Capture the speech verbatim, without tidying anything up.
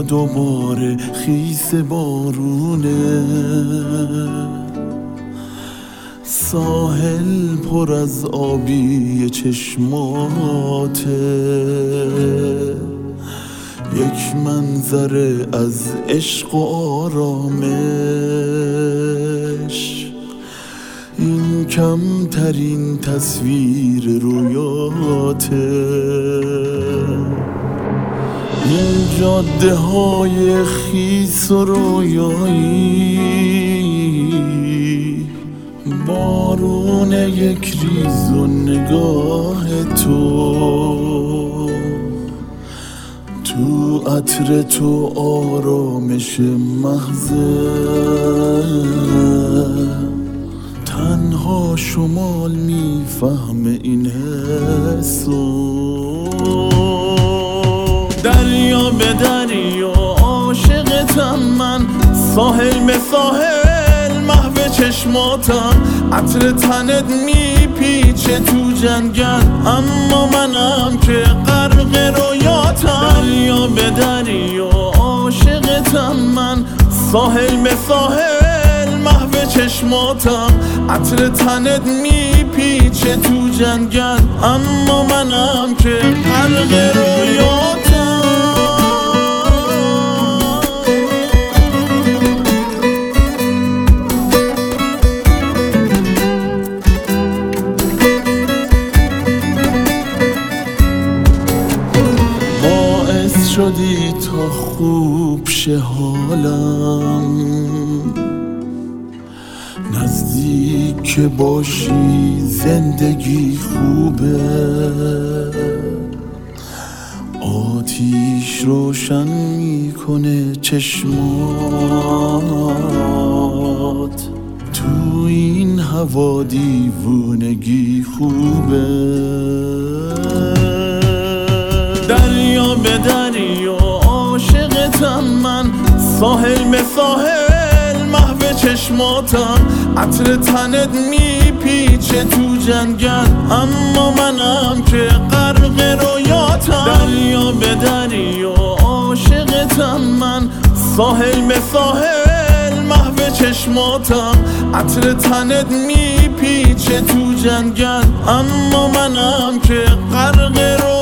دوباره خیس بارونه، ساحل پر از آبی چشماته، یک منظره از عشق و آرامش، این کمترین تصویر رویاته. این جاده های خیس و رویایی، بارون یک ریز و نگاه تو، تو عطر تو آرامش محضه، تنها شمال میفهمه این حسو. دریا به دریا عاشقتم من، ساحل به ساحل محو چشماتم، عطر تنت میپیچه تو جنگل، اما منم که غرق رویاتم. دریا به دریا عاشقتم من، ساحل به ساحل محو چشماتم، عطر تنت میپیچه تو جنگل، اما منم که غرق رویاتم. باعث شدی تا خوب شه حالم، نزدیک باشی زندگی خوبه، آتیش روشن میکنه چشمات، تو این هوا دیوونگی خوبه. دریا به دریا عاشقتم من، ساحل به ساحل محو چشماتم، عطر تنت میپیچه تو جنگل، اما منم که غرق رویاتم. دریا به دریا عاشقتم من، ساحل به ساحل محو چشماتم، عطر تنت میپیچه تو جنگل، اما منم که غرق رویاتم.